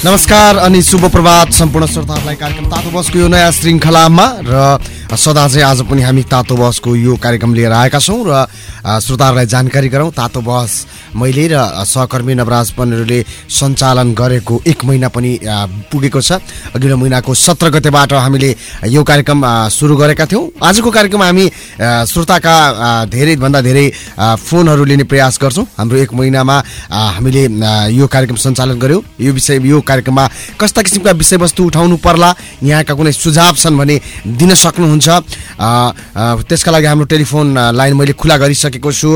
नमस्कार अनि शुभ प्रभात सम्पूर्ण श्रोताहरूलाई कार्यक्रम तातो बसको यो नयाँ श्रृङ्खलामा र सदा चाहिँ आज पनि हामी तातो बसको यो कार्यक्रम लिएर आएका छौँ र श्रोताहरूलाई जानकारी गरौँ। तातो बस मैले र सहकर्मी नवराज पनेरूले सञ्चालन गरेको 1 महिना पनि पुगेको छ। अघिल्लो महिनाको 17 गतेबाट हामीले यो कार्यक्रम सुरु गरेका थियौँ। आजको कार्यक्रम हामी श्रोताका धेरैभन्दा धेरै फोनहरू लिने प्रयास गर्छौँ। हाम्रो 1 महिनामा हामीले यो कार्यक्रम सञ्चालन गर्यौँ। यो कार्यक्रममा कस्ता किसिमका विषयवस्तु उठाउनु पर्ला, यहाँका कुनै सुझाव छन् भने दिन सक्नुहुन्छ। त्यसका लागि हाम्रो टेलिफोन लाइन मैले खुला गरिसकेको छु।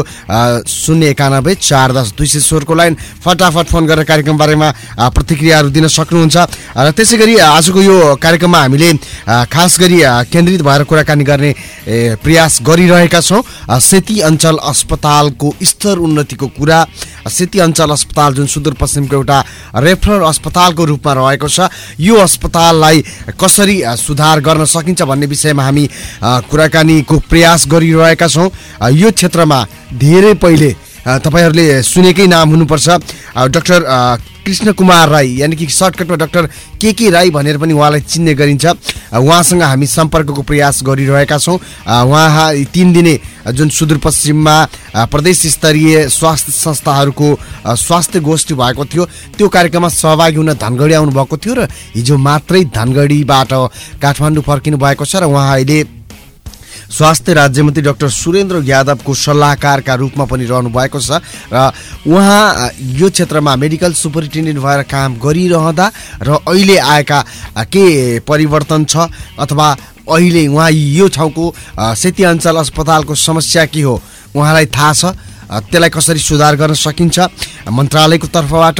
091 410 216 को लाइन फटाफट फोन गरेर कार्यक्रम बारेमा प्रतिक्रियाहरू दिन सक्नुहुन्छ। र त्यसै गरी आजको यो कार्यक्रममा हामीले खास गरी केन्द्रित भएर कुराकानी गर्ने प्रयास गरिरहेका छौँ। सेती अञ्चल अस्पतालको स्तर उन्नतिको कुरा। सेती अञ्चल अस्पताल जुन सुदूरपश्चिमको एउटा रेफरल अस्पतालको रूपमा रहेको छ, यो अस्पताललाई कसरी सुधार गर्न सकिन्छ भन्ने विषयमा हामी कुराकानीको प्रयास गरिरहेका छौँ। यो क्षेत्रमा धेरै पहिले तपाईहरूले सुनेकै नाम हुनुपर्छ, डाक्टर कृष्ण कुमार राई, यानि कि सर्टकटमा डाक्टर के राई भनेर पनि उहाँलाई चिन्ने गरिन्छ। उहाँसँग हामी सम्पर्कको प्रयास गरिरहेका छौँ। उहाँ 3 दिने जुन सुदूरपश्चिममा प्रदेश स्तरीय स्वास्थ्य संस्थाहरूको स्वास्थ्य गोष्ठी भएको थियो, त्यो कार्यक्रममा सहभागी हुन धनगढी आउनुभएको थियो र हिजो मात्रै धनगढीबाट काठमाडौँ फर्किनु भएको छ। र उहाँ अहिले स्वास्थ्य राज्यमन्त्री डाक्टर सुरेन्द्र यादवको सल्लाहकारका रूपमा पनि रहनु भएको छ। र उहाँ यो क्षेत्रमा मेडिकल सुपरिन्टेन्डेन्ट भएर काम गरिरहँदा र अहिले आएका के परिवर्तन छ अथवा अहिले उहाँ यो ठाउँको सेती अञ्चल अस्पतालको समस्या के हो उहाँलाई थाहा छ, त्यसलाई कसरी सुधार गर्न सकिन्छ। मन्त्रालयको तर्फबाट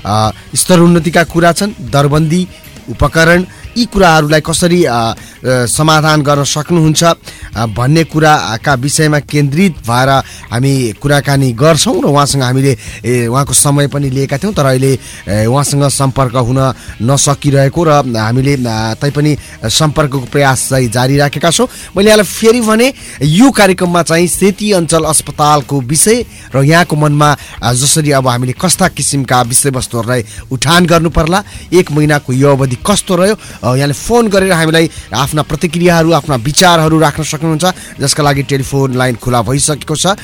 स्तर उन्नतिका कुरा छन्, दरबन्दी, उपकरण, यी कुराहरूलाई कसरी समाधान गर्न सक्नुहुन्छ भन्ने कुराका विषयमा केन्द्रित भएर हामी कुराकानी गर्छौँ। र उहाँसँग हामीले उहाँको समय पनि लिएका थियौँ, तर अहिले उहाँसँग सम्पर्क हुन नसकिरहेको र हामीले तैपनि सम्पर्कको प्रयास चाहिँ जारी राखेका छौँ। मैले यहाँलाई फेरि भने यो कार्यक्रममा चाहिँ सेती अञ्चल अस्पतालको विषय र यहाँको मनमा जसरी अब हामीले कस्ता किसिमका विषयवस्तुहरूलाई उठान गर्नु पर्ला, 1 महिनाको यो अवधि कस्तो रह्यो, यहाँले फोन गरेर हामीलाई आफ्ना प्रतिक्रियाहरू, आफ्ना विचारहरू राख्न सक्नुहुन्छ, जसका लागि टेलिफोन लाइन खुला भइसकेको छ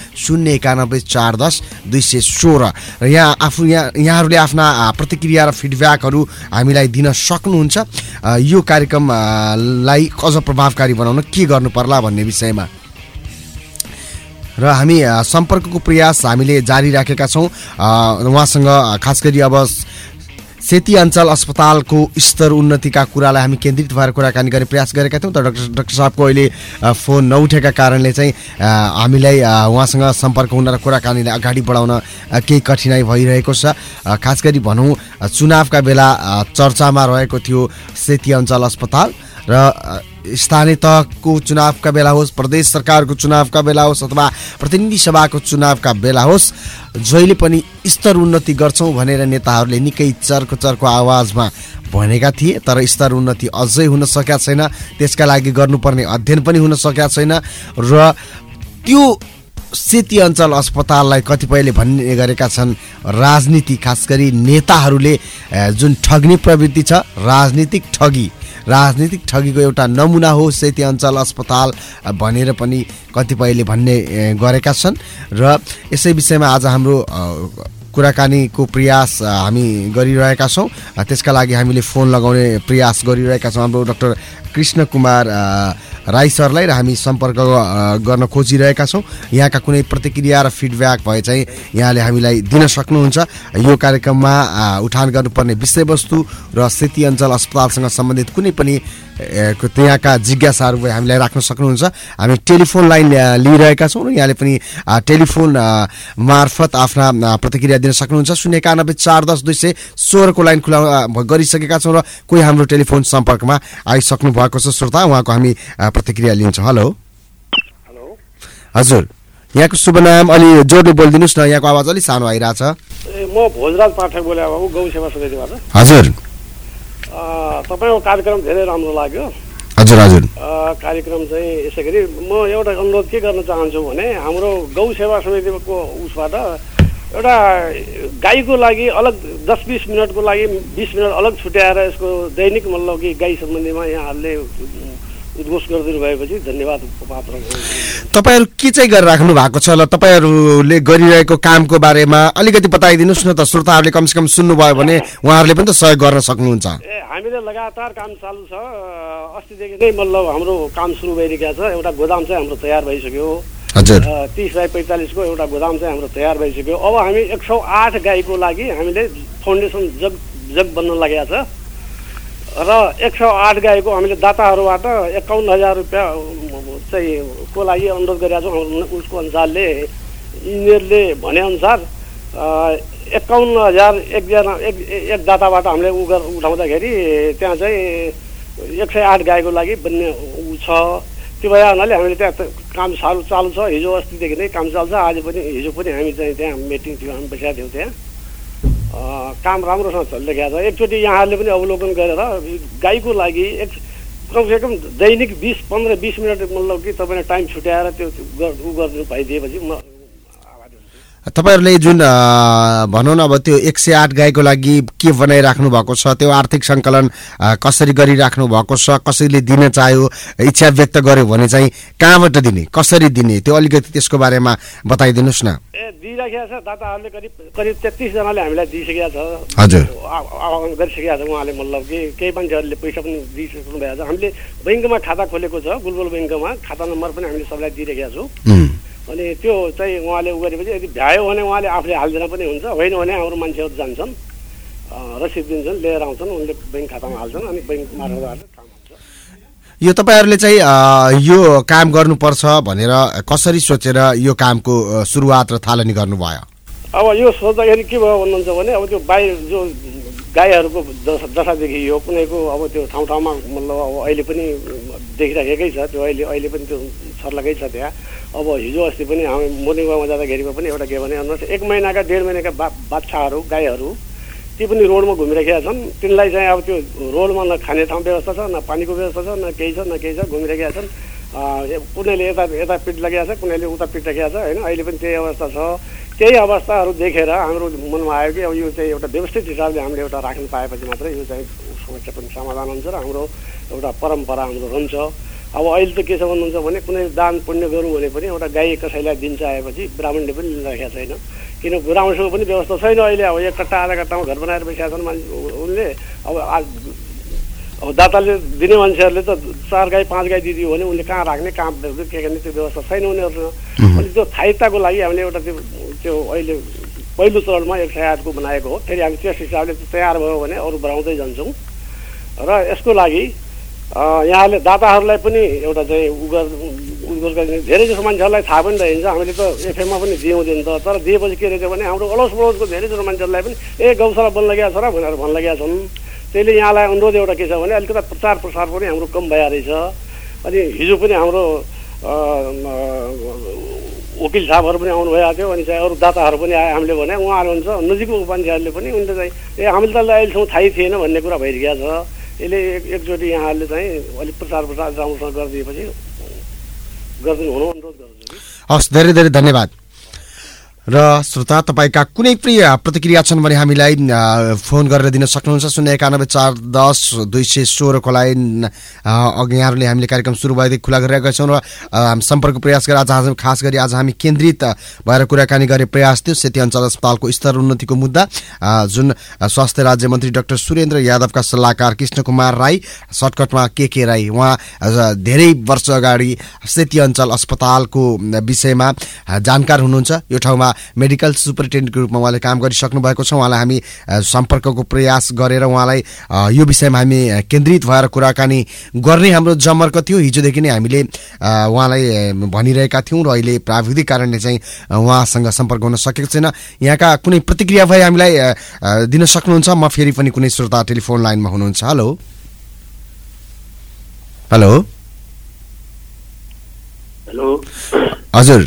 091 410 216। र यहाँहरूले आफ्ना प्रतिक्रिया र फिडब्याकहरू हामीलाई दिन सक्नुहुन्छ यो कार्यक्रमलाई अझ प्रभावकारी बनाउन के गर्नु पर्ला भन्ने विषयमा। र हामी सम्पर्कको प्रयास हामीले जारी राखेका छौँ। उहाँसँग खास गरी अब सेती अञ्चल अस्पतालको स्तर उन्नतिका कुरालाई हामी केन्द्रित भएर कुराकानी गर्ने प्रयास गरेका थियौँ, तर डाक्टर साहबको अहिले फोन नउठेका कारणले चाहिँ हामीलाई उहाँसँग सम्पर्क हुन र कुराकानीलाई अगाडि बढाउन केही कठिनाइ भइरहेको छ। खास गरी भनौँ चुनावका बेला चर्चामा रहेको थियो सेती अञ्चल अस्पताल, र स्थानीय तहको चुनावका बेला होस्, प्रदेश सरकारको चुनावका बेला होस् अथवा प्रतिनिधि सभाको चुनावका बेला होस्, जहिले पनि स्तर उन्नति गर्छौँ भनेर नेताहरूले निकै चर्को आवाजमा भनेका थिए, तर स्तर उन्नति अझै हुन सकेका छैन। त्यसका लागि गर्नुपर्ने अध्ययन पनि हुन सकेका छैन। र त्यो सेती अञ्चल अस्पताललाई कतिपयले भन्ने गरेका छन् राजनीति, खास गरी नेताहरूले जुन ठग्ने प्रवृत्ति छ, राजनीतिक ठगीको एउटा नमुना हो सेती अञ्चल अस्पताल भनेर पनि कतिपयले भन्ने गरेका छन्। र यसै विषयमा आज हाम्रो कुराकानीको प्रयास हामी गरिरहेका छौँ। त्यसका लागि हामीले फोन लगाउने प्रयास गरिरहेका छौँ हाम्रो डाक्टर कृष्ण कुमार राई सरलाई, र हामी सम्पर्क गर्न खोजिरहेका छौँ। यहाँका कुनै प्रतिक्रिया र फिडब्याक भए चाहिँ यहाँले हामीलाई दिन सक्नुहुन्छ। यो कार्यक्रममा उठान गर्नुपर्ने विषयवस्तु र सेती अञ्चल अस्पतालसँग सम्बन्धित कुनै पनि त्यहाँका जिज्ञासाहरू भए हामीलाई राख्न सक्नुहुन्छ। हामी टेलिफोन लाइन लिइरहेका छौँ र यहाँले पनि टेलिफोन मार्फत आफ्ना प्रतिक्रिया दिन सक्नुहुन्छ। 091 410 216 को लाइन खुला गरिसकेका छौँ र कोही हाम्रो टेलिफोन सम्पर्कमा आइसक्नु भएको छ। श्रोता, उहाँको हामी प्रतिक्रिया लिन्छौँ। हेलो हजुर, यहाँको शुभ नाम अलि जोडले बोलिदिनुहोस् न, यहाँको आवाज अलिक सानो आइरहेछ। म भोजराज पाठक बोले बाबु, गौ सेवा समितिबाट। हजुर, तपाईँको कार्यक्रम धेरै राम्रो लाग्यो। हजुर हजुर, कार्यक्रम चाहिँ यसै गरी म एउटा अनुरोध के गर्न चाहन्छु भने हाम्रो गौ सेवा समितिको उसबाट एउटा गाईको लागि अलग 10-20 मिनटको लागि 20 मिनट अलग छुट्याएर यसको दैनिक मतलब कि गाई सम्बन्धीमा यहाँहरूले उद्घोष गरिदिनु भएपछि धन्यवाद पात्र। तपाईहरु के चाहिँ गरिराख्नु भएको छ ल? तपाईहरुले गरिरहेको कामको बारेमा अलिकति बताइदिनुस् न त, श्रोताहरूले कमसेकम सुन्नुभयो भने उहाँहरूले पनि त सहयोग गर्न सक्नुहुन्छ। हामीले लगातार काम चालु छ, अस्तिदेखि नै मतलब हाम्रो काम सुरु भइरहेको छ। एउटा गोदाम चाहिँ हाम्रो तयार भइसक्यो हजुर, 30/45 को एउटा गोदाम चाहिँ हाम्रो तयार भइसक्यो। अब हामी 108 गाईको लागि हामीले फाउन्डेसन जग बन्न लागेको छ र 108 गाईको हामीले दाताहरूबाट 51,000 रुपियाँ चाहिँ को लागि अनुरोध गरेका छौँ। उसको अनुसारले इन्जिनियरले भनेअनुसार 51,000 एक दाताबाट हामीले उठाउँदाखेरि त्यहाँ चाहिँ 108 गाईको लागि बन्ने छ। त्यो भए हुनाले हामीले त्यहाँ काम चालु छ। हिजो अस्तिदेखि नै काम चाल्छ। हिजो पनि हामी चाहिँ त्यहाँ मिटिङ थियो, हामी बसेका थियौँ। त्यहाँ काम राम्रोसँग चलिरहेको छ। एकचोटि यहाँहरूले पनि अवलोकन गरेर गाईको लागि कमसेकम दैनिक 15-20 मिनट मतलब कि तपाईँले टाइम छुट्याएर त्यो उ गरिदिनु भइदिएपछि म तपाईहरुले जुन भनौँ न अब त्यो 108 गाईको लागि के बनाइराख्नु भएको छ, त्यो आर्थिक सङ्कलन कसरी गरिराख्नु भएको छ, कसैले दिन चाह्यो, इच्छा व्यक्त गर्यो भने चाहिँ कहाँबाट दिने, कसरी दिने, त्यो अलिकति त्यसको बारेमा बताइदिनुस् न। दिइराखेको छ दाताहरूले करिब 33 जनाले हामीलाई दिइसकेको छ। हजुर, आह्वान गरिसकेको छ उहाँले। मतलब कि केही मान्छेहरूले पैसा पनि दिइसक्नु भएको छ। हामीले बैंकमा खाता खोलेको छ, बुलबुल बैंकमा खाता नम्बर पनि हामीले सबलाई दिइरहेका छौँ। अनि त्यो चाहिँ उहाँले उ गरेपछि यदि भ्यायो भने उहाँले आफूले हालिदिन पनि हुन्छ, होइन भने हाम्रो मान्छेहरू जान्छन्, रसिद दिन्छन्, लिएर आउँछन्, उनले बैंक खातामा हाल्छन्, अनि बैंक मार्फत काम हुन्छ। यो तपाईहरुले चाहिँ यो काम गर्नुपर्छ भनेर कसरी सोचेर यो कामको सुरुवात र थालनी गर्नुभयो? अब यो सोच्दाखेरि के भयो भन्नुहुन्छ भने अब त्यो बाहिर जो गाईहरूको दशा देखियो कुनैको, अब त्यो ठाउँमा मतलब अब अहिले पनि देखिराखेकै छ। त्यो अहिले पनि त्यो सर्लकै छ त्यहाँ। अब हिजो अस्ति पनि हामी मोर्निङमा जाँदाखेरिमा पनि एउटा के भने 1 महिनाका 1.5 महिनाका बाछाहरू गाईहरू ती पनि रोडमा घुमिरहेका छन्। तिनलाई चाहिँ अब त्यो रोडमा न खाने ठाउँ व्यवस्था छ, न पानीको व्यवस्था छ, न केही छ, घुमिरहेका छन्। कुनैले यता पिट लगाएको छ, कुनैले उता पिट राखेको छ होइन। अहिले पनि त्यही अवस्था छ। त्यही अवस्थाहरू देखेर हाम्रो मनमा आयो कि अब यो चाहिँ एउटा व्यवस्थित हिसाबले हामीले एउटा राख्न पाएपछि मात्रै यो चाहिँ समस्या पनि समाधान हुन्छ र हाम्रो एउटा परम्परा हाम्रो रहन्छ। अब अहिले त के छ भन्नुहुन्छ भने कुनै दान पुण्य गरौँ भने पनि एउटा गाई कसैलाई दिन्छ आएपछि ब्राह्मणले पनि लिइराखेको छैन, किन ब्राह्मणसँग पनि व्यवस्था छैन। अहिले अब 1 कट्टा आधा कट्टामा घर बनाएर बसेका छन् उनले। अब दाताले दिने मान्छेहरूले त 4 गाई 5 गाई दिदियो भने उनले कहाँ राख्ने, कहाँ के गर्ने, त्यो व्यवस्था छैन उनीहरूसँग। अनि त्यो स्थायित्वको लागि हामीले एउटा त्यो अहिले पहिलो चरणमा 108 को बनाएको हो। फेरि हामी त्यस हिसाबले तयार भयो भने अरू बढाउँदै जान्छौँ। र यसको लागि यहाँले दाताहरूलाई पनि एउटा चाहिँ उद्घोष गरिदिने। धेरै जसो मान्छेहरूलाई थाहा पनि रहन्छ, हामीले त एफएममा पनि दिउँदैन त। तर दिएपछि के रहेछ भने हाम्रो अडोस पडोसको धेरै जसो मान्छेहरूलाई पनि गौशाला बन्न लागेको छ र भनेर भन्न लागेका छन्। त्यसले यहाँलाई अनुरोध एउटा के छ भने अलिकति प्रचार प्रसार पनि हाम्रो कम भइरहेको रहेछ। अनि हिजो पनि हाम्रो वकिल साहबहरू पनि आउनु भइरहेको थियो। अनि चाहिँ अरू दाताहरू पनि आए। हामीले भने उहाँहरू हुन्छ नजिकको मान्छेहरूले पनि उनले चाहिँ हामीले त अहिलेसम्म थाहै थिएन भन्ने कुरा भइरहेको छ। यसले एकचोटि यहाँहरूले चाहिँ अलिक प्रचार राम्रोसँग गरिदिएपछि गरिदिनु हुनु अनुरोध गर्छु। हस्, धेरै धेरै धन्यवाद। र श्रोता तपाईका कुनै पनि प्रतिक्रिया छन् भने हामीलाई फोन गरेर दिन सक्नुहुन्छ। 091-410-216 को लाइन अघि यहाँहरूले हामीले कार्यक्रम सुरु भएदेखि खुला गरिरहेका छौँ र सम्पर्क प्रयास गरेर आज खास गरी आज हामी केन्द्रित भएर कुराकानी गर्ने प्रयास थियो सेती अञ्चल अस्पतालको स्तर उन्नतिको मुद्दा, जुन स्वास्थ्य राज्य मन्त्री डाक्टर सुरेन्द्र यादवका सल्लाहकार कृष्ण कुमार राई, सर्टकटमा के राई, उहाँ धेरै वर्ष अगाडि सेती अञ्चल अस्पतालको विषयमा जानकार हुनुहुन्छ। यो ठाउँमा मेडिकल सुपरिन्टेन्डेन्टको रूपमा उहाँले काम गरिसक्नु भएको छ। उहाँलाई हामी सम्पर्कको प्रयास गरेर उहाँलाई यो विषयमा हामी केन्द्रित भएर कुराकानी गर्ने हाम्रो जमर्क थियो। हिजोदेखि नै हामीले उहाँलाई भनिरहेका थियौँ र अहिले प्राविधिक कारणले चाहिँ उहाँसँग सम्पर्क हुन सकेको छैन। यहाँका कुनै प्रतिक्रिया भए हामीलाई दिन सक्नुहुन्छ। म फेरि पनि कुनै श्रोता टेलिफोन लाइनमा हुनुहुन्छ। हेलो हेलो हेलो हजुर,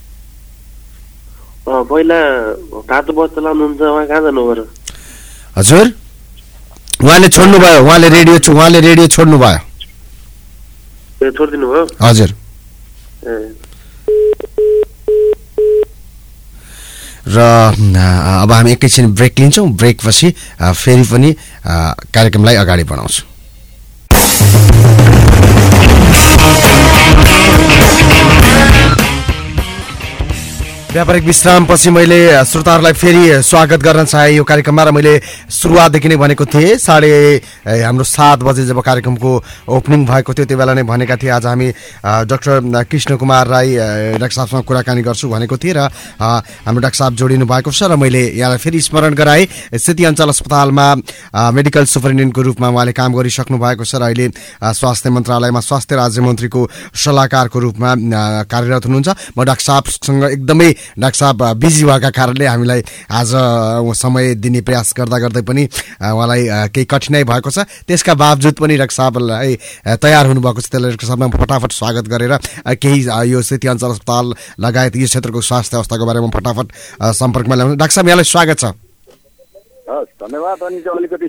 पहिला तातो बस चलाउनुहुन्छ, उहाँ कहाँ जानुभयो? हजुर, उहाँले छोड्नुभयो, उहाँले रेडियो छोड्नुभयो। छोडिदिनु भयो? हजुर। र अब हामी एकैछिन ब्रेक लिन्छौँ। ब्रेकपछि फेरि पनि कार्यक्रमलाई अगाडि बढाउँछौँ। व्यापारिक विश्रामपछि मैले श्रोताहरूलाई फेरि स्वागत गर्न चाहे यो कार्यक्रममा र मैले सुरुवातदेखि नै भनेको थिएँ हाम्रो 7 बजे जब कार्यक्रमको ओपनिङ भएको थियो त्यो बेला नै भनेका थिए आज हामी डाक्टर कृष्ण कुमार राई डाक्टर साहबसँग कुराकानी गर्छु भनेको थिएँ र हाम्रो डाक्टर साहब जोडिनु भएको छ र मैले यहाँलाई फेरि स्मरण गराएँ सेती अञ्चल अस्पतालमा मेडिकल सुपरिन्टेन्डेन्टको रूपमा उहाँले काम गरिसक्नु भएको छ र अहिले स्वास्थ्य मन्त्रालयमा स्वास्थ्य राज्यमन्त्रीको सल्लाहकारको रूपमा कार्यरत हुनुहुन्छ। म डाक्टर साहबसँग एकदमै डाक्टर साहब बिजी भएका कारणले हामीलाई आज समय दिने प्रयास गर्दा गर्दै पनि उहाँलाई केही कठिनाई भएको छ। त्यसका बावजुद पनि डाक्टर साहबलाई तयार हुनुभएको छ। त्यसलाई डाक्टर साहबमा फटाफट स्वागत गरेर केही यो सेती अञ्चल अस्पताल लगायत यो क्षेत्रको स्वास्थ्य अवस्थाको बारेमा फटाफट सम्पर्कमा ल्याउनु। डाक्टर साहब यहाँलाई स्वागत छ। हस् धन्यवाद। अनि चाहिँ अलिकति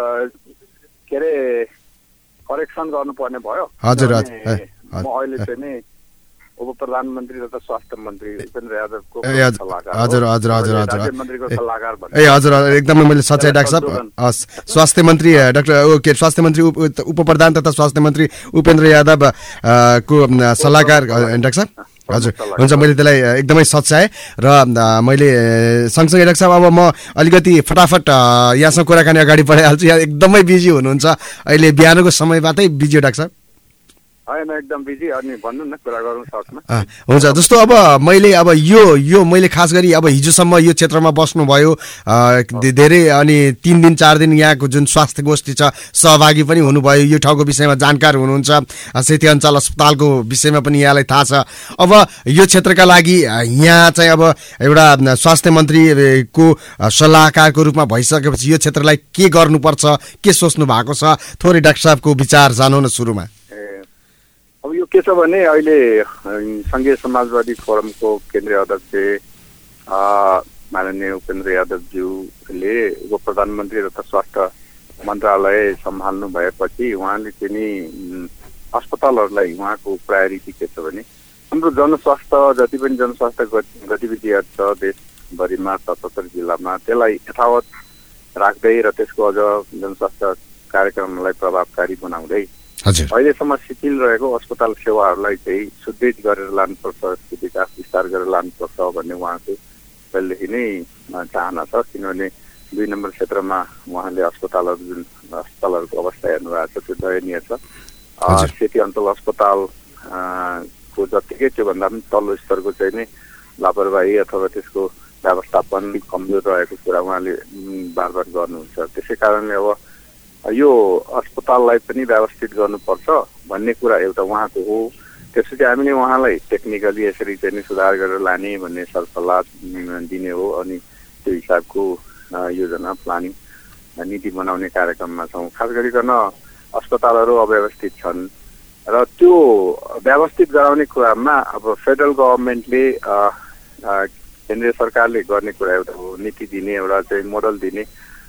के अरे करेक्सन गर्नुपर्ने भयो। हजुर म अहिले चाहिँ नि उप प्रधानमन्त्री तथा स्वास्थ्य मन्त्री उपेन्द्र यादवको सल्लाहकार। हजुर हजुर हजुर हजुर मन्त्रीको सल्लाहकार ए हजुर एकदमै मैले सच्चाइ डाक्टर साहब स्वास्थ्य मन्त्री डाक्टर स्वास्थ्य मन्त्री उप प्रधान तथा स्वास्थ्य मन्त्री उपेन्द्र यादव को सल्लाहकार डाक्टर साहब। हजुर हुन्छ मैले त्यसलाई एकदमै सच्याएँ र मैले सँगसँगै डाक्टर साहब अब म अलिकति फटाफट यहाँसँग कुराकानी अगाडि बढाइहाल्छु। यहाँ एकदमै बिजी हुनुहुन्छ अहिले बिहानको समयबाटै बिजी हो डाक्टर साहब। होइन एकदम बिजी। अनि भन्नु न कुरा गरौँ सर्टमा। हुन्छ जस्तो अब मैले अब यो मैले खास गरी अब हिजोसम्म यो क्षेत्रमा बस्नुभयो धेरै अनि 3 दिन 4 दिन यहाँको जुन स्वास्थ्य गोष्ठी छ सहभागी पनि हुनुभयो यो ठाउँको विषयमा जानकार हुनुहुन्छ। सेती अञ्चल अस्पतालको विषयमा पनि यहाँलाई थाहा छ। अब यो क्षेत्रका लागि यहाँ चाहिँ अब एउटा स्वास्थ्य मन्त्रीको सल्लाहकारको रूपमा भइसकेपछि यो क्षेत्रलाई के गर्नुपर्छ के सोच्नु भएको छ थोरै डाक्टर साहबको विचार जानु न सुरुमा। अब यो के छ भने अहिले संघीय समाजवादी फोरमको केन्द्रीय अध्यक्ष माननीय उपेन्द्र यादवज्यूले उप प्रधानमन्त्री तथा स्वास्थ्य मन्त्रालय सम्हाल्नु भएपछि उहाँले चाहिँ नि अस्पतालहरूलाई उहाँको प्रायोरिटी के छ भने हाम्रो जनस्वास्थ्य जति पनि जनस्वास्थ्य गतिविधिहरू छ देशभरिमा 77 जिल्लामा त्यसलाई यथावत राख्दै र त्यसको अझ जनस्वास्थ्य कार्यक्रमलाई प्रभावकारी बनाउँदै अहिलेसम्म शिथिल रहेको अस्पताल सेवाहरूलाई चाहिँ सुदृढ गरेर लानुपर्छ, विकास विस्तार गरेर लानुपर्छ भन्ने उहाँको पहिलेदेखि नै चाहना छ। किनभने 2 नम्बर क्षेत्रमा उहाँले अस्पतालहरूको अवस्था हेर्नु भएको छ त्यो दयनीय छ। सेती अञ्चल अस्पताल को जतिकै त्योभन्दा पनि तल्लो स्तरको चाहिँ नै लापरवाही अथवा त्यसको व्यवस्थापन कमजोर रहेको कुरा उहाँले बार बार गर्नुहुन्छ। त्यसै कारणले अब यो अस्पताललाई पनि व्यवस्थित गर्नुपर्छ भन्ने कुरा एउटा उहाँको हो। त्यसपछि हामीले उहाँलाई टेक्निकली यसरी चाहिँ सुधार गरेर लाने भन्ने सरसल्लाह दिने हो। अनि त्यो हिसाबको योजना प्लानिङ नीति बनाउने कार्यक्रममा छौँ। खास गरिकन अस्पतालहरू अव्यवस्थित छन् र त्यो व्यवस्थित गराउने कुरामा अब फेडरल गभर्मेन्टले केन्द्रीय सरकारले गर्ने कुरा एउटा हो, नीति दिने एउटा चाहिँ मोडल दिने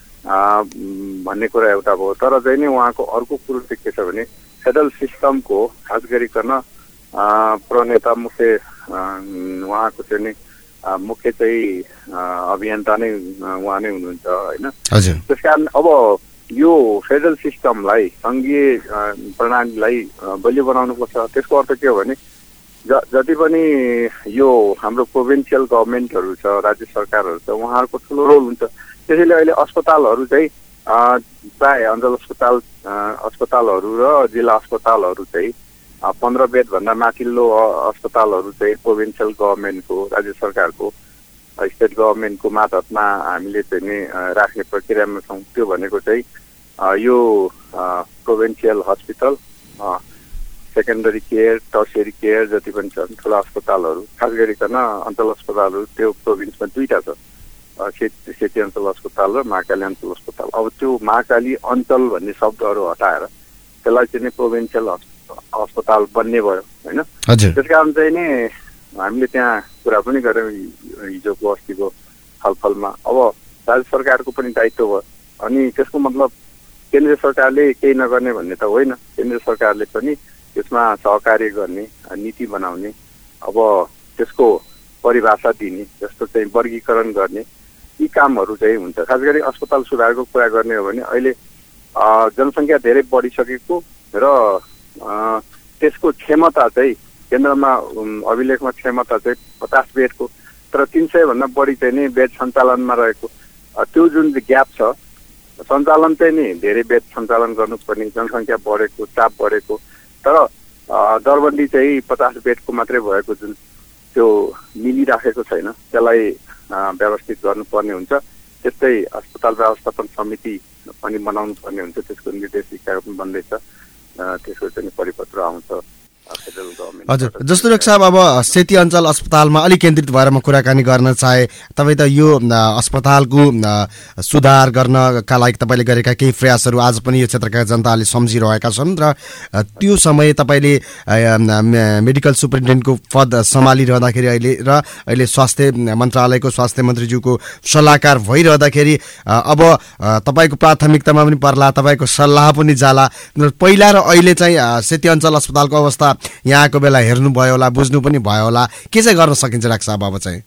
भन्ने कुरा एउटा भयो। तर चाहिँ नि उहाँको अर्को कुरो चाहिँ के छ भने फेडरल सिस्टमको खास गरिकन प्रणेता मुख्य उहाँको चाहिँ नि मुख्य चाहिँ अभियन्ता नै उहाँ नै हुनुहुन्छ होइन। त्यस कारण अब यो फेडरल सिस्टमलाई सङ्घीय प्रणालीलाई बलियो बनाउनुपर्छ। त्यसको अर्थ के हो भने जति पनि यो हाम्रो प्रोभिन्सियल गभर्मेन्टहरू छ, राज्य सरकारहरू छ, उहाँहरूको ठुलो रोल हुन्छ। त्यसैले अहिले अस्पतालहरू चाहिँ प्राय अञ्चल अस्पतालहरू र जिल्ला अस्पतालहरू चाहिँ 15 बेडभन्दा माथिल्लो अस्पतालहरू चाहिँ प्रोभिन्सियल गभर्मेन्टको, राज्य सरकारको, स्टेट गभर्मेन्टको मातहतमा हामीले चाहिँ नि राख्ने प्रक्रियामा छौँ। त्यो भनेको चाहिँ यो provincial hospital, secondary care, tertiary care जति पनि छन् ठुला अस्पतालहरू, खास गरिकन अञ्चल अस्पतालहरू त्यो प्रोभिन्समा 2टा छ, सेती अञ्चल अस्पताल र महाकाली अञ्चल अस्पताल। अब त्यो महाकाली अञ्चल भन्ने शब्दहरू हटाएर त्यसलाई चाहिँ प्रोभिन्सियल अस्पताल बन्ने भयो होइन। त्यस कारण चाहिँ नि हामीले त्यहाँ कुरा पनि गऱ्यौँ हिजोको अस्तिको छलफलमा। अब राज्य सरकारको पनि दायित्व भयो। अनि त्यसको मतलब केन्द्रीय सरकारले केही नगर्ने भन्ने त होइन। केन्द्र सरकारले पनि त्यसमा सहकार्य गर्ने, नीति बनाउने, अब त्यसको परिभाषा दिने, जस्तो चाहिँ वर्गीकरण गर्ने, यी कामहरू चाहिँ हुन्छ। खास गरी अस्पताल सुधारको कुरा गर्ने हो भने अहिले जनसङ्ख्या धेरै बढिसकेको र त्यसको क्षमता चाहिँ केन्द्रमा अभिलेखमा क्षमता चाहिँ 50 बेडको, तर 300 भन्दा बढी चाहिँ नि बेड सञ्चालनमा रहेको, त्यो जुन ग्याप छ, सञ्चालन चाहिँ नि धेरै बेड सञ्चालन गर्नुपर्ने, जनसङ्ख्या बढेको, चाप बढेको, तर दरबन्दी चाहिँ 50 बेडको मात्रै भएको जुन त्यो मिलिराखेको छैन, त्यसलाई व्यवस्थित गर्नुपर्ने हुन्छ। त्यस्तै अस्पताल व्यवस्थापन समिति पनि बनाउनु पर्ने हुन्छ, त्यसको निर्देशिका पनि बन्दैछ, त्यसको चाहिँ परिपत्र आउँछ फेडरल गभर्मेन्ट। हजुर, जस्तो डाक्टर साहब अब सेती अञ्चल अस्पतालमा अलिक केन्द्रित भएर म कुराकानी गर्न चाहे, तपाईँ त यो अस्पतालको सुधार गर्नका लागि तपाईँले गरेका केही प्रयासहरू आज पनि यो क्षेत्रका जनताले सम्झिरहेका छन् र त्यो समय तपाईँले मेडिकल सुपरिन्टेन्डेन्टको पद सम्हालिरहँदाखेरि अहिले स्वास्थ्य मन्त्रालयको स्वास्थ्य मन्त्रीज्यूको सल्लाहकार भइरहँदाखेरि अब तपाईँको प्राथमिकतामा पनि पर्ला, तपाईँको सल्लाह पनि जाला। पहिला र अहिले चाहिँ सेती अञ्चल अस्पतालको अवस्था यहाँको बेला हेर्नुभयो होला, बुझ्नु पनि भयो होला, के चाहिँ गर्न सकिन्छ डाक्टर साहब अब चाहिँ?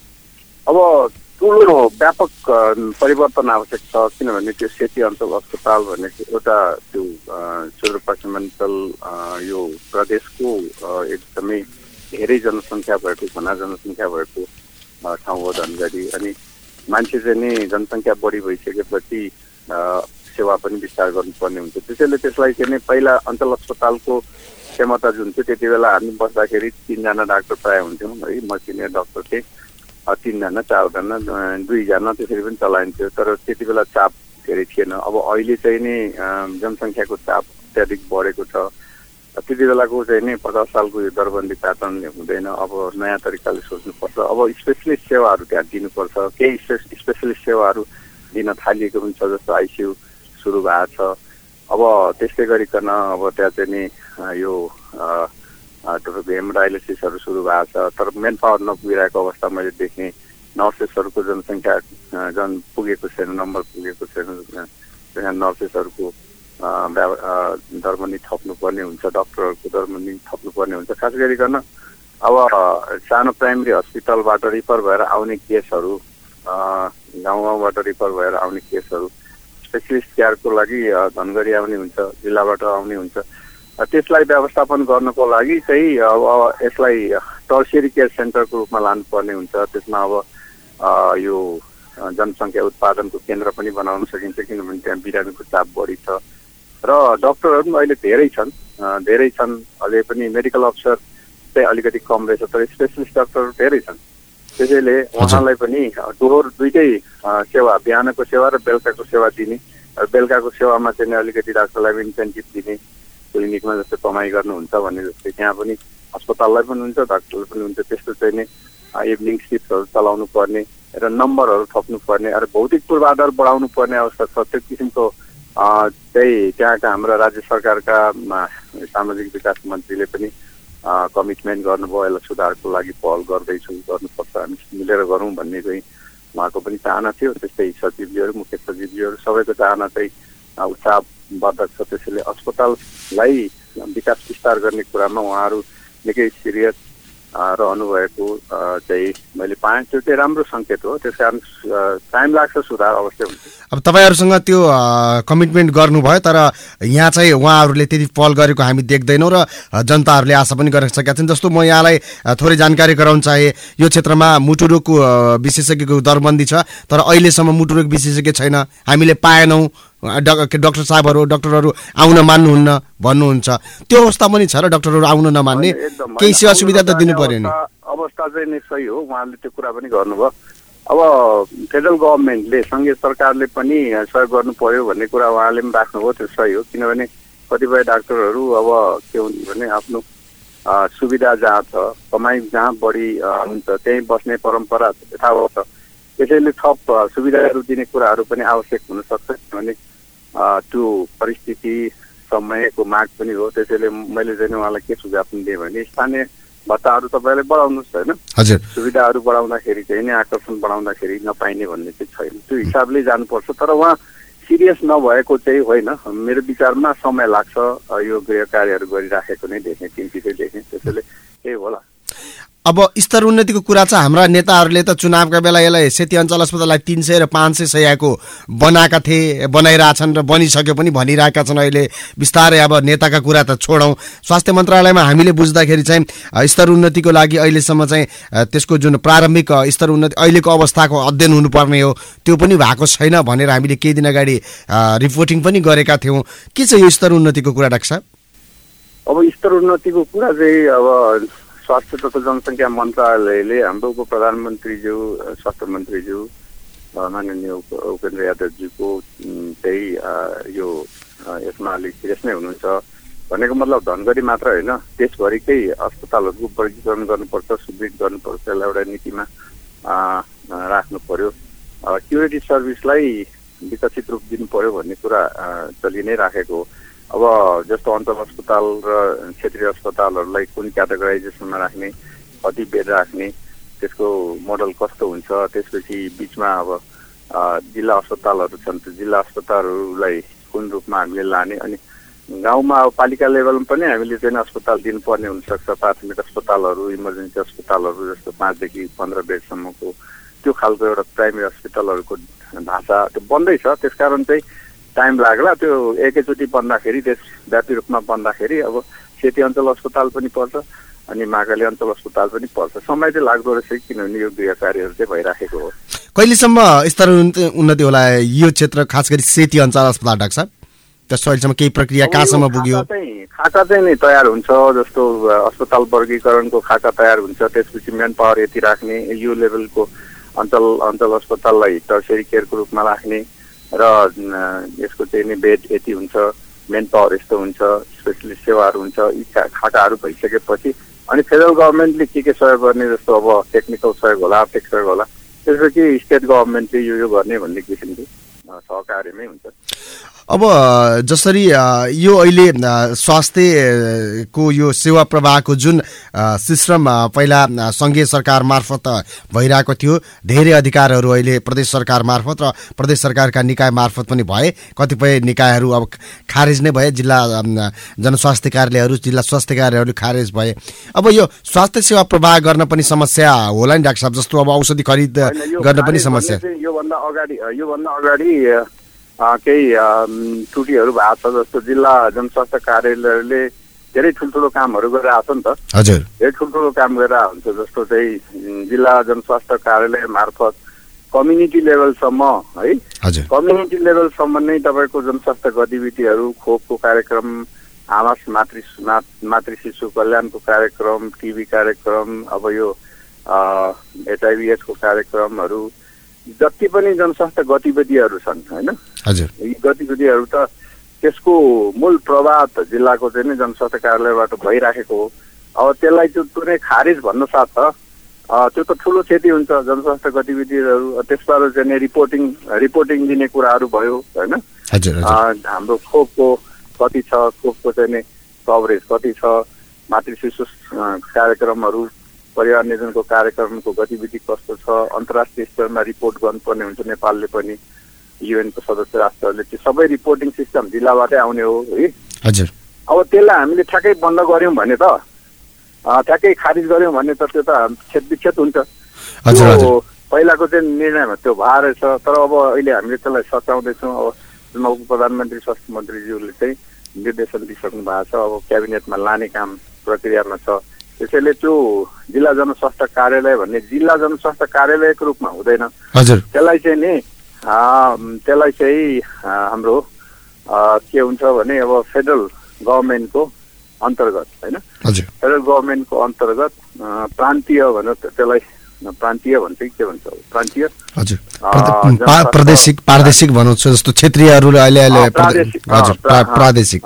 अब ठुलो व्यापक परिवर्तन आवश्यक छ, किनभने त्यो सेती अञ्चल अस्पताल भनेको एउटा त्यो सुदूरपश्चिमाञ्चल यो प्रदेशको एकदमै धेरै जनसङ्ख्या भएको, घना जनसङ्ख्या भएको ठाउँ हो धनगढी। अनि मान्छे चाहिँ नि जनसङ्ख्या बढी भइसकेपछि सेवा पनि विस्तार गर्नुपर्ने हुन्छ। त्यसैले त्यसलाई चाहिँ नि पहिला अञ्चल अस्पतालको क्षमता जुन थियो, त्यति बेला हामी बस्दाखेरि 3 जना डाक्टर प्राय हुन्थ्यौँ है, म सिनियर डाक्टर थिएँ, 3 जना 4 जना 2 जना त्यसरी पनि चलाइन्थ्यो, तर त्यति बेला चाप धेरै थिएन। अब अहिले चाहिँ नि जनसङ्ख्याको चाप अत्याधिक बढेको छ। त्यति बेलाको चाहिँ नि 50 सालको यो दरबन्दी प्याटर्नले हुँदैन, अब नयाँ तरिकाले सोच्नुपर्छ। अब स्पेसलिस्ट सेवाहरू त्यहाँ दिनुपर्छ, केही स्पेसलिस्ट सेवाहरू दिन थालिएको पनि छ, जस्तो आइसियू सुरु भएको छ। अब त्यस्तै गरिकन अब त्यहाँ चाहिँ नि यो तपाईँको हेमोडायलिसिसहरू सुरु भएको छ, तर मेन पावर नपुगिरहेको अवस्था मैले देखेँ। नर्सेसहरूको जनसङ्ख्या पुगेको छैन, नम्बर पुगेको छैन, त्यहाँ नर्सेसहरूको दरबन्दी थप्नुपर्ने हुन्छ, डक्टरहरूको दरबन्दी थप्नुपर्ने हुन्छ। खास गरिकन अब सानो प्राइमेरी हस्पिटलबाट रिफर भएर आउने केसहरू, गाउँबाट रिफर भएर आउने केसहरू स्पेसलिस्ट केयरको लागि धनगढी आउने हुन्छ, जिल्लाबाट आउने हुन्छ। त्यसलाई व्यवस्थापन गर्नको लागि चाहिँ अब यसलाई टर्सियरी केयर सेन्टरको रूपमा लानुपर्ने हुन्छ। त्यसमा अब यो जनसङ्ख्या उत्पादनको केन्द्र पनि बनाउन सकिन्छ, किनभने त्यहाँ बिरामीको चाप बढी छ र डक्टरहरू पनि अहिले धेरै छन्। अझै पनि मेडिकल अफिसर चाहिँ अलिकति कम रहेछ, तर स्पेसलिस्ट डक्टरहरू धेरै छन्। त्यसैले उहाँलाई पनि दोहोर दुइटै सेवा, बिहानको सेवा र बेलुकाको सेवा दिने, र बेलुकाको सेवामा चाहिँ अलिकति डाक्टरलाई पनि इन्सेन्टिभ दिने, क्लिनिकमा जस्तो कमाइ गर्नुहुन्छ भने जस्तै त्यहाँ पनि अस्पताललाई पनि हुन्छ, डाक्टरलाई पनि हुन्छ। त्यस्तो चाहिँ नि इभिनिङ सिफ्टहरू चलाउनु पर्ने र नम्बरहरू थप्नु पर्ने र भौतिक पूर्वाधार बढाउनु पर्ने अवस्था छ। त्यो किसिमको चाहिँ त्यहाँका हाम्रा राज्य सरकारका सामाजिक विकास मन्त्रीले पनि कमिटमेन्ट गर्नुभयो, यसलाई सुधारको लागि पहल गर्नुपर्छ, हामी मिलेर गरौँ भन्ने चाहिँ उहाँको पनि चाहना थियो। त्यस्तै सचिवज्यूहरू, मुख्य सचिवज्यूहरू सबैको चाहना चाहिँ उत्साहवर्धक छ। त्यसैले अस्पताललाई विकास विस्तार गर्ने कुरामा उहाँहरू निकै सिरियस रहनु भएको चाहिँ मैले पाएँ। त्यो चाहिँ राम्रो सङ्केत हो, त्यस कारण टाइम लाग्छ, सुधार अवश्य हुन्छ। अब तपाईँहरूसँग त्यो कमिटमेन्ट गर्नुभयो, तर यहाँ चाहिँ उहाँहरूले त्यति पहल गरेको हामी देख्दैनौँ र जनताहरूले आशा पनि गर्न सकेका छन्। जस्तो म यहाँलाई थोरै जानकारी गराउन चाहे, यो क्षेत्रमा मुटुरोगको विशेषज्ञको दरबन्दी छ, तर अहिलेसम्म मुटुरोग विशेषज्ञ छैन, हामीले पाएनौँ। डक्टरहरू आउन मान्नुहुन्न भन्नुहुन्छ, त्यो अवस्था पनि छ र डक्टरहरू आउन नमान्ने केही सेवा सुविधा त दिनु पर्यो नि। अवस्था चाहिँ निश्चय हो, उहाँले त्यो कुरा पनि गर्नुभयो। अब फेडरल गभर्मेन्टले, सङ्घीय सरकारले पनि सहयोग गर्नु पर्यो भन्ने कुरा उहाँले पनि राख्नुभयो, त्यो सही हो। किनभने कतिपय डाक्टरहरू अब के हुन्छ भने आफ्नो सुविधा जहाँ छ, कमाइ जहाँ बढी हुन्छ त्यहीँ बस्ने परम्परा यथावत छ। त्यसैले थप सुविधाहरू दिने कुराहरू पनि आवश्यक हुनसक्छ, किनभने त्यो परिस्थिति समयको माग पनि हो। त्यसैले मैले चाहिँ उहाँलाई के सुझाव पनि दिएँ भने स्थानीय भत्ताहरू तपाईँले बढाउनुहोस् होइन, सुविधाहरू बढाउँदाखेरि चाहिँ नि आकर्षण बढाउँदाखेरि नपाइने भन्ने चाहिँ छैन, त्यो हिसाबले जानुपर्छ। तर उहाँ सिरियस नभएको चाहिँ होइन, मेरो विचारमा समय लाग्छ, यो गृह कार्यहरू गरिराखेको नै देखेँ, चिन्तितै देखेँ। त्यसैले त्यही होला। अब स्तर उन्नतिको कुरा चाहिँ हाम्रा नेताहरूले त चुनावका बेला यसलाई सेती अञ्चल अस्पताललाई 300 र 500 शय्याको बनाएका थिए, बनाइरहेछन् र बनिसक्यो पनि भनिरहेका छन्। अहिले बिस्तारै अब नेताका कुरा त छोडौँ, स्वास्थ्य मन्त्रालयमा हामीले बुझ्दाखेरि चाहिँ स्तर उन्नतिको लागि अहिलेसम्म चाहिँ त्यसको जुन प्रारम्भिक स्तर उन्नति अहिलेको अवस्थाको अध्ययन हुनुपर्ने हो त्यो पनि भएको छैन भनेर हामीले केही दिन अगाडि रिपोर्टिङ पनि गरेका थियौँ। के छ यो स्तर उन्नतिको कुरा डाक्टर साहब? अब स्तर उन्नतिको कुरा चाहिँ अब स्वास्थ्य तथा जनसङ्ख्या मन्त्रालयले हाम्रो उप प्रधानमन्त्रीज्यू स्वास्थ्य मन्त्रीज्यू माननीय उपेन्द्र यादवज्यूको चाहिँ यो यसमा अलिक सिरियस नै हुनुहुन्छ भनेको मतलब धनगढी मात्र होइन, देशभरिकै अस्पतालहरूको वर्गीकरण गर्नुपर्छ, सुदृढ गर्नुपर्छ, यसलाई एउटा नीतिमा राख्नु पर्यो। क्युरेटी सर्भिसलाई विकसित रूप दिनु पर्यो भन्ने कुरा चलि नै राखेको हो। अब जस्तो अञ्चल अस्पताल र क्षेत्रीय अस्पतालहरूलाई कुन क्याटेगराइजेसनमा राख्ने, कति बेड राख्ने, त्यसको मोडल कस्तो हुन्छ, त्यसपछि बिचमा अब जिल्ला अस्पतालहरू छन्, त्यो जिल्ला अस्पतालहरूलाई कुन रूपमा हामीले लाने, अनि गाउँमा अब पालिका लेभलमा पनि हामीले चाहिँ अस्पताल दिनुपर्ने हुनसक्छ। प्राथमिक अस्पतालहरू, इमर्जेन्सी अस्पतालहरू जस्तो 5 देखि 15 बेडसम्मको त्यो खालको एउटा प्राइमेरी अस्पतालहरूको ढाँचा त्यो बन्दैछ। त्यसकारण चाहिँ टाइम लाग्ला, त्यो एकैचोटि बन्दाखेरि देशव्यापी रूपमा बन्दाखेरि अब सेती अञ्चल अस्पताल पनि पर्छ अनि महाकाली अञ्चल अस्पताल पनि पर्छ। समय चाहिँ लाग्दो रहेछ किनभने यो गृह कार्यहरू चाहिँ भइराखेको हो। कहिलेसम्म स्तर उन्नति होला यो क्षेत्र, खास गरी सेती अञ्चल अस्पताल डाक्टर साहब? त्यसो अहिलेसम्म केही प्रक्रिया कहाँसम्म पुग्यो? खाका चाहिँ नै तयार हुन्छ, जस्तो अस्पताल वर्गीकरणको खाका तयार हुन्छ, त्यसपछि मेन पावर यति राख्ने, यो लेभलको अञ्चल अस्पताललाई टर्सियरी केयरको रूपमा राख्ने र यसको चाहिँ नि बेड यति हुन्छ, मेन पावर यस्तो हुन्छ, स्पेसलिस्ट सेवाहरू हुन्छ, यी खाकाहरू भइसकेपछि अनि फेडरल गभर्मेन्टले के सहयोग गर्ने, जस्तो अब टेक्निकल सहयोग होला, आर्थिक सहयोग होला, त्यसपछि स्टेट गभर्मेन्टले यो गर्ने भन्ने किसिमको सहकार्यमै हुन्छ। अब जसरी यो अहिले स्वास्थ्यको यो सेवा प्रवाहको जुन सिस्टम पहिला सङ्घीय सरकार मार्फत भइरहेको थियो, धेरै अधिकारहरू अहिले प्रदेश सरकार मार्फत र प्रदेश सरकारका निकाय मार्फत पनि भए, कतिपय निकायहरू अब खारेज नै भए, जिल्ला जनस्वास्थ्य कार्यालयहरू, जिल्ला स्वास्थ्य कार्यालयहरू खारेज भए। अब यो स्वास्थ्य सेवा प्रवाह गर्न पनि समस्या होला नि डाक्टर साहब, जस्तो अब औषधि खरिद गर्न पनि समस्या। योभन्दा अगाडि केही त्रुटिहरू भएको छ, जस्तो जिल्ला जनस्वास्थ्य कार्यालयले धेरै ठुल्ठुलो कामहरू गरिरहेको छ नि त। हजुर, धेरै ठुल्ठुलो काम गरिरहेको हुन्छ, जस्तो चाहिँ जिल्ला जनस्वास्थ्य कार्यालय मार्फत कम्युनिटी लेभलसम्म है, कम्युनिटी लेभलसम्म नै तपाईँको जनस्वास्थ्य गतिविधिहरू, खोपको कार्यक्रम, आवास मातृ शिशु कल्याणको कार्यक्रम, टिबी कार्यक्रम, अब यो HIV/AIDS को कार्यक्रमहरू, जति पनि जनस्वास्थ्य गतिविधिहरू छन् होइन, यी गतिविधिहरू त त्यसको मूल प्रभाव त जिल्लाको चाहिँ नै जनस्वास्थ्य कार्यालयबाट भइराखेको हो। अब त्यसलाई त्यो कुनै खारिज भन्नु साथ त्यो त ठुलो क्षति हुन्छ जनस्वास्थ्य गतिविधिहरू। त्यसबाट चाहिँ रिपोर्टिङ दिने कुराहरू भयो होइन, हाम्रो खोपको कति छ, खोपको चाहिँ नि कभरेज कति छ, मातृ शिशु कार्यक्रमहरू, परिवार नियोजनको कार्यक्रमको गतिविधि कस्तो छ, अन्तर्राष्ट्रिय स्तरमा रिपोर्ट गर्नुपर्ने हुन्छ। नेपालले पनि युएनको सदस्य राष्ट्रहरूले त्यो सबै रिपोर्टिङ सिस्टम जिल्लाबाटै आउने हो है। हजुर, अब त्यसलाई हामीले ठ्याक्कै बन्द गऱ्यौँ भने त, ठ्याक्कै खारिज गऱ्यौँ भने त त्यो त क्षतविक्षत हुन्छ। पहिलाको चाहिँ निर्णयमा त्यो भएर छ, तर अब अहिले हामीले त्यसलाई सचाउँदैछौँ। अब उप प्रधानमन्त्री स्वास्थ्य मन्त्रीज्यूले चाहिँ निर्देशन दिइसक्नु भएको छ, अब क्याबिनेटमा लाने काम प्रक्रियामा छ। त्यसैले त्यो जिल्ला जनस्वास्थ्य कार्यालय भन्ने जिल्ला जनस्वास्थ्य कार्यालयको रूपमा हुँदैन। त्यसलाई चाहिँ हाम्रो के हुन्छ भने अब फेडरल गभर्मेन्टको अन्तर्गत होइन, फेडरल गभर्मेन्टको अन्तर्गत प्रान्तीय भनेर त्यसलाई प्रान्तीय भन्छ कि के भन्छ, प्रान्तीय प्रादेशिक भनौँ, जस्तो क्षेत्रीयहरूले अहिले प्रादेशिक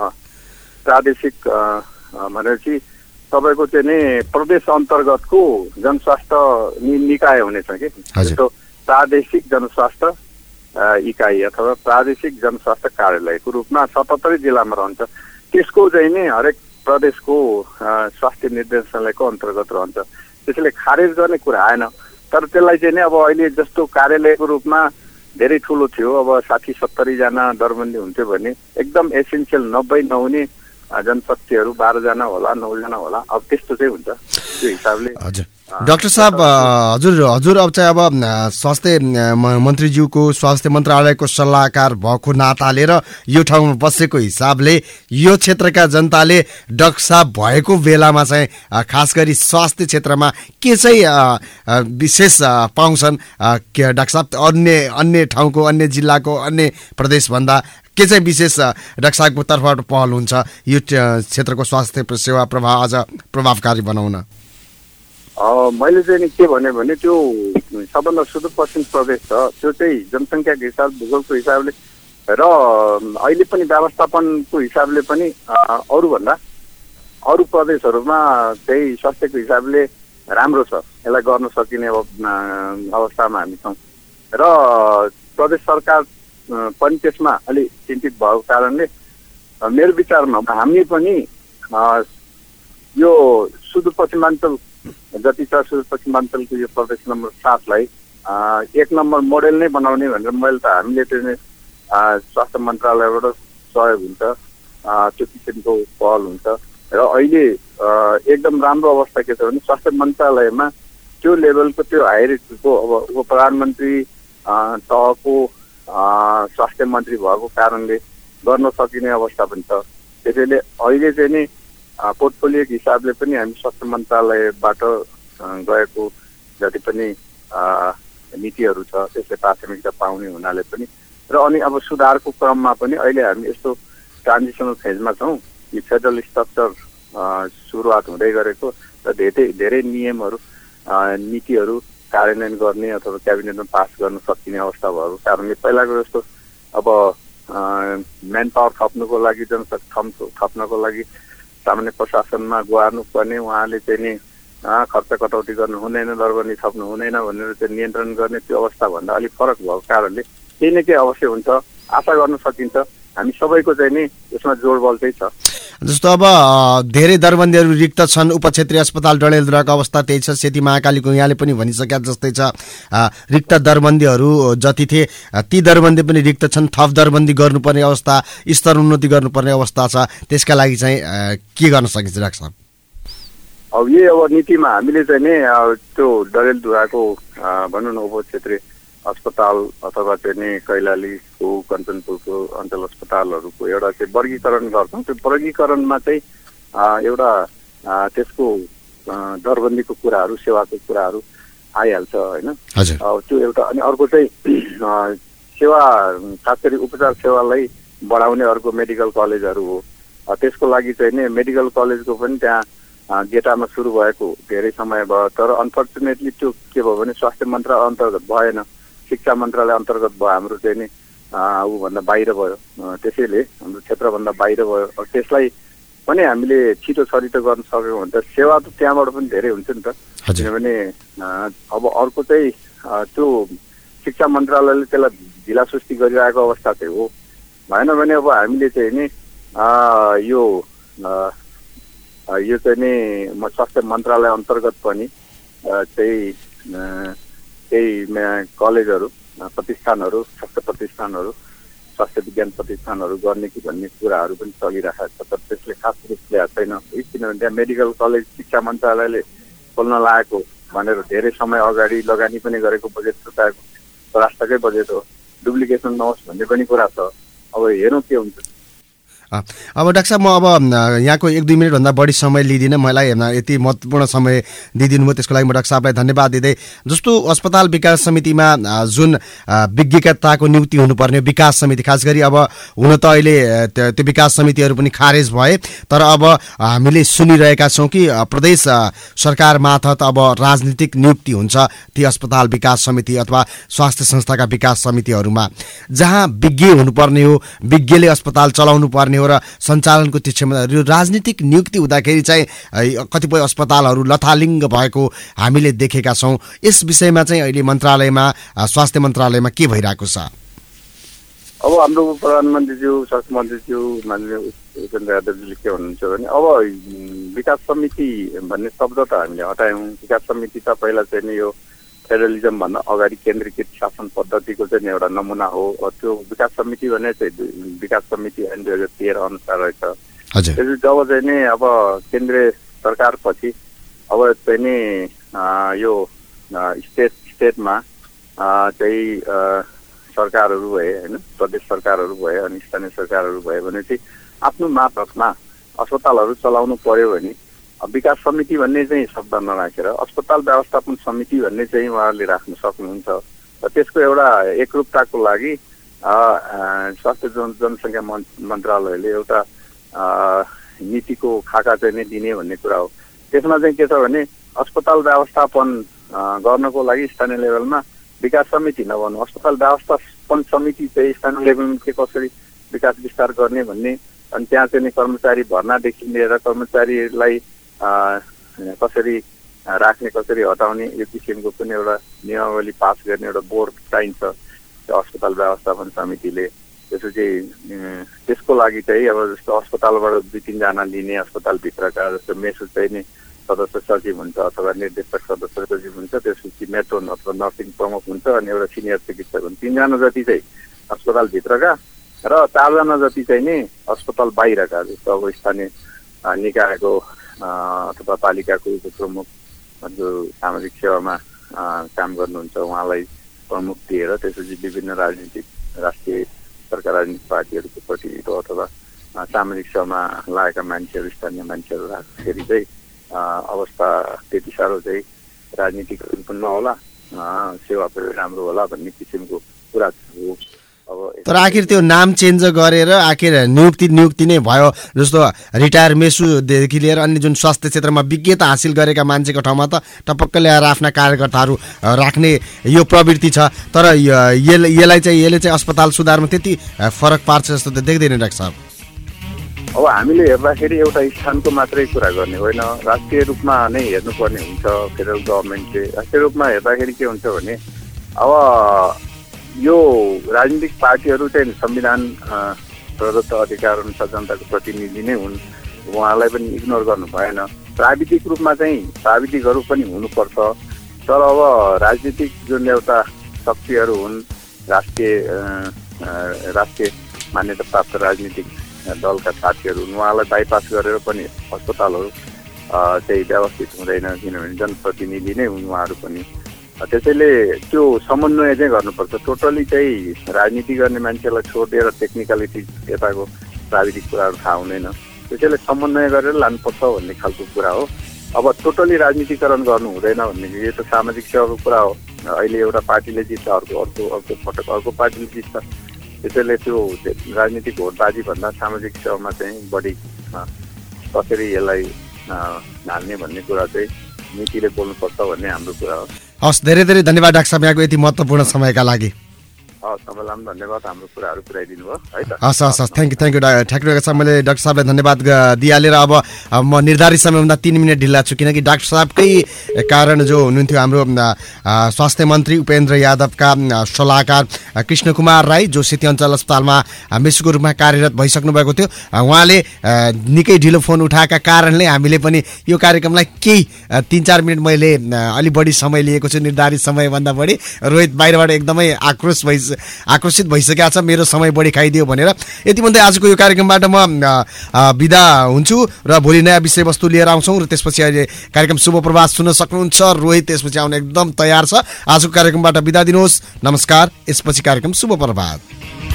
भनेर चाहिँ तपाईँको चाहिँ नि प्रदेश अन्तर्गतको जनस्वास्थ्य निकाय हुनेछ कि, जस्तो प्रादेशिक जनस्वास्थ्य इकाइ अथवा प्रादेशिक जनस्वास्थ्य कार्यालयको रूपमा 77 जिल्लामा रहन्छ। त्यसको चाहिँ नि हरेक प्रदेशको स्वास्थ्य निर्देशनालयको अन्तर्गत रहन्छ। त्यसैले खारेज गर्ने कुरा आएन, तर त्यसलाई चाहिँ नि अब अहिले जस्तो कार्यालयको रूपमा धेरै ठुलो थियो, अब 60-70 जना दरबन्दी हुन्थ्यो भने एकदम एसेन्सियल नहुने जनशक्तिहरू 12 जना होला 9 जना होला अब त्यस्तो चाहिँ हुन्छ त्यो हिसाबले हजुर डाक्टर साहब हजुर अब चाहिँ अब स्वास्थ्य मन्त्रीज्यूको स्वास्थ्य मन्त्रालयको सल्लाहकार भएको नाताले र यो ठाउँमा बसेको हिसाबले यो क्षेत्रका जनताले डाक्टर साहब भएको बेलामा चाहिँ खास गरी स्वास्थ्य क्षेत्रमा के चाहिँ विशेष पाउँछन् डाक्टर साहब अन्य ठाउँको अन्य जिल्लाको अन्य प्रदेशभन्दा के चाहिँ विशेष डाक्टर साहबको तर्फबाट पहल हुन्छ यो क्षेत्रको स्वास्थ्य सेवा प्रभाव अझ प्रभावकारी बनाउन? मैले चाहिँ नि के भने त्यो सबभन्दा सुदूरपश्चिम प्रदेश छ त्यो चाहिँ जनसङ्ख्याको हिसाब भूगोलको हिसाबले र अहिले पनि व्यवस्थापनको हिसाबले पनि अरू प्रदेशहरूमा चाहिँ स्वास्थ्यको हिसाबले राम्रो छ यसलाई गर्न सकिने अवस्थामा हामी छौँ र प्रदेश सरकार पनि त्यसमा अलि चिन्तित भएको कारणले मेरो विचारमा हामी पनि यो सुदूरपश्चिमाञ्चल जति छ सुदूरपश्चिमाञ्चलको यो प्रदेश नम्बर 7 लाई 1 नम्बर मोडेल नै बनाउने भनेर मैले त हामीले चाहिँ स्वास्थ्य मन्त्रालयबाट सहयोग हुन्छ त्यो किसिमको पहल हुन्छ र अहिले एकदम राम्रो अवस्था के छ भने स्वास्थ्य मन्त्रालयमा त्यो लेभलको त्यो हायरार्कीको अब उप प्रधानमन्त्री तहको स्वास्थ्य मन्त्री भएको कारणले गर्न सकिने अवस्था पनि छ। त्यसैले अहिले चाहिँ नि पोर्टफोलियोको हिसाबले पनि हामी स्वास्थ्य मन्त्रालयबाट गएको जति पनि नीतिहरू छ त्यसले प्राथमिकता पाउने हुनाले पनि र अनि अब सुधारको क्रममा पनि अहिले हामी यस्तो ट्रान्जिसनल फेजमा छौँ। यो फेडरल स्ट्रक्चर सुरुवात हुँदै गरेको र धेरै नियमहरू नीतिहरू कार्यान्वयन गर्ने अथवा क्याबिनेटमा पास गर्न सकिने अवस्था भएको कारणले पहिलाको जस्तो अब म्यान पावर थप्नुको लागि जनशक्ति थप्नको लागि सामान्य प्रशासनमा गुहार्नु पर्ने उहाँले चाहिँ नि खर्च कटौती गर्नु हुँदैन दरबन्दी थप्नु हुँदैन भनेर चाहिँ नियन्त्रण गर्ने त्यो अवस्थाभन्दा अलिक फरक भएको कारणले केही न केही अवश्य हुन्छ आशा गर्न सकिन्छ। हामी सबैको चाहिँ नि यसमा जोडबल चाहिँ छ। जस्तो अब धेरै दरबन्दीहरू रिक्त छन् उपक्षेत्रीय अस्पताल डडेलधुराको अवस्था त्यही छ सेती महाकालीको यहाँले पनि भनिसके जस्तै छ रिक्त दरबन्दीहरू जति थिए ती दरबन्दी पनि रिक्त छन् थप दरबन्दी गर्नुपर्ने अवस्था स्तर उन्नति गर्नुपर्ने अवस्था छ त्यसका लागि चाहिँ के गर्न सकिन्छ डाक्टर साहब? अब यही अब नीतिमा हामीले चाहिँ नि त्यो डडेलधुराको भनौँ न उपक्षेत्रीय अस्पताल अथवा चाहिँ नि कैलालीको कञ्चनपुरको अञ्चल अस्पतालहरूको एउटा चाहिँ वर्गीकरण गर्छौँ। त्यो वर्गीकरणमा चाहिँ एउटा त्यसको दरबन्दीको कुराहरू सेवाको कुराहरू आइहाल्छ होइन। त्यो एउटा अनि अर्को चाहिँ सेवा खास गरी उपचार सेवालाई बढाउने अर्को मेडिकल कलेजहरू हो। त्यसको लागि चाहिँ नि मेडिकल कलेजको पनि त्यहाँ गेटामा सुरु भएको धेरै समय भयो तर अनफर्चुनेटली त्यो के भयो भने स्वास्थ्य मन्त्रालय अन्तर्गत भएन शिक्षा मन्त्रालय अन्तर्गत भयो हाम्रो चाहिँ नि ऊभन्दा बाहिर भयो त्यसैले हाम्रो क्षेत्रभन्दा बाहिर भयो। त्यसलाई पनि हामीले छिटो छरिटो गर्न सक्यौँ भने त सेवा त त्यहाँबाट पनि धेरै हुन्छ नि त किनभने अब अर्को चाहिँ त्यो शिक्षा मन्त्रालयले त्यसलाई ढिलासुस्ती गरिरहेको अवस्था चाहिँ हो भएन भने अब हामीले चाहिँ नि यो चाहिँ नि स्वास्थ्य मन्त्रालय अन्तर्गत पनि चाहिँ केही कलेजहरू प्रतिष्ठानहरू स्वास्थ्य प्रतिष्ठानहरू स्वास्थ्य विज्ञान प्रतिष्ठानहरू गर्ने कि भन्ने कुराहरू पनि चलिरहेको छ तर त्यसले खास रूपले छैन किनभने त्यहाँ मेडिकल कलेज शिक्षा मन्त्रालयले खोल्न लागेको भनेर धेरै समय अगाडि लगानी पनि गरेको बजेट छुट्याएको राष्ट्रकै बजेट हो डुप्लिकेसन नहोस् भन्ने पनि कुरा छ। अब हेरौँ के हुन्छ। अब डाक्टर साहब म अब यहाँको 1-2 मिनटभन्दा बढी समय लिदिनँ मलाई यति महत्त्वपूर्ण समय दिइदिनु भयो त्यसको लागि म डाक्टर साहबलाई धन्यवाद दिँदै जस्तो अस्पताल विकास समितिमा जुन विज्ञताको नियुक्ति हुनुपर्ने विकास समिति खास गरी अब हुन त अहिले त्यो विकास समितिहरू पनि खारेज भए तर अब हामीले सुनिरहेका छौँ कि प्रदेश सरकार मार्फत अब राजनीतिक नियुक्ति हुन्छ ती अस्पताल विकास समिति अथवा स्वास्थ्य संस्थाका विकास समितिहरूमा जहाँ विज्ञ हुनुपर्ने हो विज्ञले अस्पताल चलाउनु पर्ने र सञ्चालनको त्यो क्षमता राजनीतिक नियुक्ति हुँदाखेरि चाहिँ कतिपय अस्पतालहरू लथालिङ्ग भएको हामीले देखेका छौँ। यस विषयमा चाहिँ अहिले मन्त्रालयमा स्वास्थ्य मन्त्रालयमा के भइरहेको छ? अब हाम्रो प्रधानमन्त्रीज्यू स्वास्थ्य मन्त्रीज्यू माननीय उपेन्द्र यादवजीले के भन्नुहुन्छ भने अब विकास समिति भन्ने शब्द त हामीले हटायौँ। विकास समिति त पहिला चाहिँ नि यो फेडरलिजम भन्दा अगाडि केन्द्रीकृत शासन पद्धतिको चाहिँ एउटा नमुना हो। त्यो विकास समिति भने चाहिँ विकास समिति ऐन 2013 अनुसार रहेछ हजुर त्यसपछि जब चाहिँ नि अब केन्द्रीय सरकारपछि अब चाहिँ नि यो स्टेटमा चाहिँ सरकारहरू भए होइन, प्रदेश सरकारहरू भए अनि स्थानीय सरकारहरू भए भने चाहिँ आफ्नो मातहतमा अस्पतालहरू चलाउनु पर्यो भने विकास समिति भन्ने चाहिँ शब्द नराखेर अस्पताल व्यवस्थापन समिति भन्ने चाहिँ उहाँहरूले राख्न सक्नुहुन्छ। र त्यसको एउटा एकरूपताको लागि स्वास्थ्य जनसङ्ख्या मन्त्रालयले एउटा नीतिको खाका चाहिँ नै दिने भन्ने कुरा हो। त्यसमा चाहिँ के छ भने अस्पताल व्यवस्थापन गर्नको लागि स्थानीय लेभलमा विकास समिति नभनु, अस्पताल व्यवस्थापन समिति चाहिँ स्थानीय लेभलमा के कसरी विकास विस्तार गर्ने भन्ने, अनि त्यहाँ चाहिँ कर्मचारी भर्नादेखि लिएर कर्मचारीलाई कसरी राख्ने कसरी हटाउने यो किसिमको पनि एउटा नियमावली पास गर्ने एउटा बोर्ड चाहिन्छ अस्पताल व्यवस्थापन समितिले। त्यसपछि त्यसको लागि चाहिँ अब जस्तो अस्पतालबाट 2-3 जना लिने, अस्पतालभित्रका जस्तो मेसो चाहिँ नि सदस्य सचिव हुन्छ अथवा निर्देशक सदस्य सचिव हुन्छ, त्यसपछि मेट्रोन अथवा नर्सिङ प्रमुख हुन्छ अनि एउटा सिनियर चिकित्सक हुन्छ। 3 जना जति चाहिँ अस्पतालभित्रका र 4 जना जति चाहिँ नि अस्पताल बाहिरका, जस्तो अब स्थानीय निकायको अथवा पालिकाको प्रमुख जो सामाजिक सेवामा काम गर्नुहुन्छ उहाँलाई प्रमुख दिएर त्यसपछि विभिन्न राजनीतिक राष्ट्रिय सरकार राजनीतिक पार्टीहरूको प्रतिनिधित्व अथवा सामाजिक सेवामा लागेका मान्छेहरू स्थानीय मान्छेहरू राख्दाखेरि चाहिँ अवस्था त्यति साह्रो चाहिँ राजनीतिक पनि नहोला, सेवा पनि राम्रो होला भन्ने किसिमको कुरा हो। तर आखिर त्यो नाम चेन्ज गरेर आखिर नियुक्ति नै भयो। जस्तो रिटायर मेसुदेखि लिएर अन्य जुन स्वास्थ्य क्षेत्रमा विज्ञता हासिल गरेका मान्छेको ठाउँमा त टपक्क ल्याएर आफ्ना कार्यकर्ताहरू राख्ने यो प्रवृत्ति छ। तर यसले चाहिँ अस्पताल सुधारमा त्यति फरक पार्छ जस्तो त देख्दैन डाक्टर साहब। अब हामीले हेर्दाखेरि एउटा स्थानको मात्रै कुरा गर्ने होइन, राष्ट्रिय रूपमा नै हेर्नुपर्ने हुन्छ। फेडरल गभर्मेन्टले राष्ट्रिय रूपमा हेर्दाखेरि के हुन्छ भने अब यो राजनीतिक पार्टीहरू चाहिँ संविधान प्रदत्त अधिकार अनुसार जनताको प्रतिनिधि नै हुन्, उहाँलाई पनि इग्नोर गर्नु भएन। प्राविधिक रूपमा चाहिँ प्राविधिकहरू पनि हुनुपर्छ, तर अब राजनीतिक जुन एउटा शक्तिहरू हुन्, राष्ट्रिय मान्यता प्राप्त राजनीतिक दलका साथीहरू हुन्, उहाँलाई बाइपास गरेर पनि अस्पतालहरू चाहिँ व्यवस्थित हुँदैन, किनभने जनप्रतिनिधि नै हुन् उहाँहरू पनि। त्यसैले त्यो समन्वय चाहिँ गर्नुपर्छ। टोटली चाहिँ राजनीति गर्ने मान्छेलाई छोडिदिएर टेक्निकलिटी यताको प्राविधिक कुराहरू थाहा हुँदैन, त्यसैले समन्वय गरेर लानुपर्छ भन्ने खालको कुरा हो। अब टोटली राजनीतिकरण गर्नु हुँदैन भन्ने यो त सामाजिक सेवाको कुरा हो। अहिले एउटा पार्टीले जित्छ, अर्को पटक अर्को पार्टीले जित्छ, त्यसैले त्यो राजनीतिक भोटबाजी भन्दा सामाजिक सेवामा चाहिँ बढी कसरी यसलाई ढाल्ने भन्ने कुरा चाहिँ नीतिले बोल्नुपर्छ भन्ने हाम्रो कुरा हो। हस्, धेरै धेरै धन्यवाद डाक्टर साहब यहाँको यति महत्त्वपूर्ण समयका लागि। तपाईँलाई पनि धन्यवाद हाम्रो कुराहरू पुऱ्याइदिनु भयो है त। हस् हस् हस्, थ्याङ्क यू ठ्याक्कै छ। मैले डाक्टर साहबलाई धन्यवाद दिइहालेर अब म निर्धारित समयभन्दा 3 मिनट ढिला छु, किनकि डाक्टर साहबकै कारण जो हुनुहुन्थ्यो हाम्रो स्वास्थ्य मन्त्री उपेन्द्र यादवका सल्लाहकार कृष्ण कुमार राई, जो सेती अञ्चल अस्पतालमा मेसुको रूपमा कार्यरत भइसक्नु भएको थियो, उहाँले निकै ढिलो फोन उठाएका कारणले हामीले पनि यो कार्यक्रमलाई केही 3-4 मिनट मैले अलि बढी समय लिएको छु, निर्धारित समयभन्दा बढी। रोहित बाहिरबाट एकदमै आक्रोशित भइसकेको छ, मेरो समय बढी खाइदियो भनेर। यति भन्दै आजको यो कार्यक्रमबाट म बिदा हुन्छु र भोलि नयाँ विषयवस्तु लिएर आउँछौँ र त्यसपछि अहिले कार्यक्रम शुभ प्रभात सुन्न सक्नुहुन्छ। रोहित त्यसपछि आउन एकदम तयार छ। आजको कार्यक्रमबाट बिदा दिनुहोस्, नमस्कार। यसपछि कार्यक्रम शुभ प्रभात।